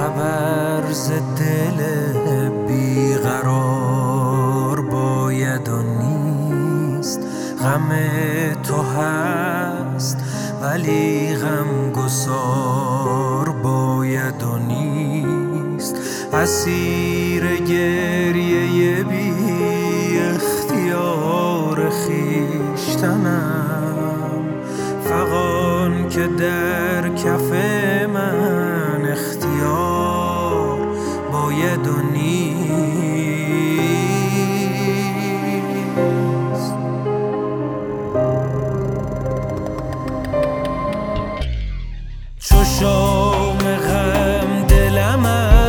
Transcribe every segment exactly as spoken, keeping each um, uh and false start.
خبر ز دل بیقرار باید و نیست. غم تو هست ولی غم گسار باید و نیست. اسیر گریه بی اختیار خویشتنم، فغان که در کف من اختیار باید و نیست. چو شام غم دلم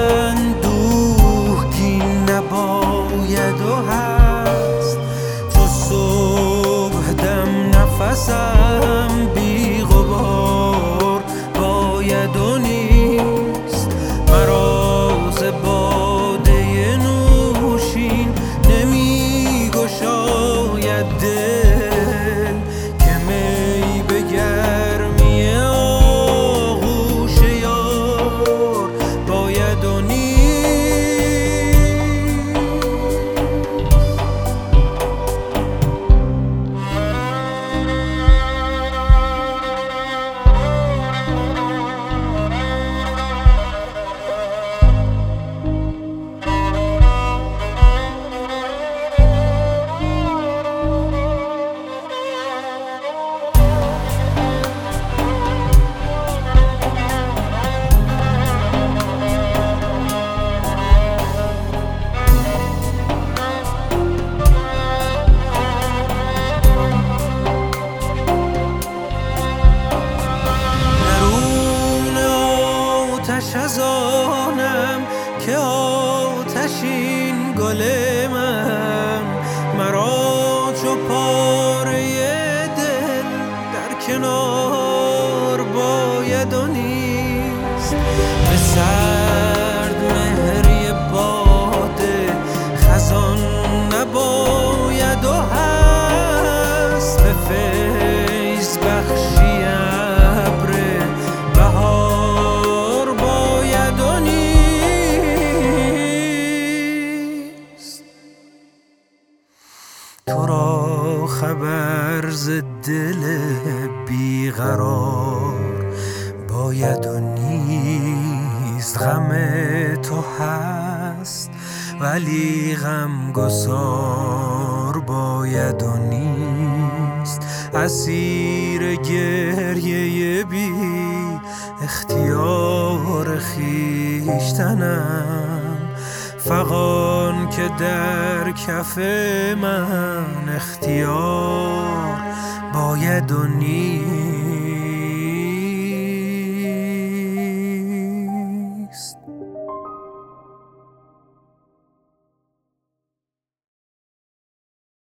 اندوهگین نباید و هست، چو صبح دم نفسم بی غبار باید و نیست. مرا ز باده نوشین نمی گشاید دل، که می به گرمی آغوش یار باید و نیست. آتش از آنم که آتشین گل من، مرا چو پاره دل در کنار باید و نیست. به سرد مهری باده خزان نباید و هست، به فیض بخشی ابر بهار باید و نیست. تو را خبر ز دل بیقرار باید و نیست. غم تو هست ولی غم گسار باید و نیست. اسیر گریه بی اختیار خویشتنم، فغان که در کف من اختیار باید و نیست.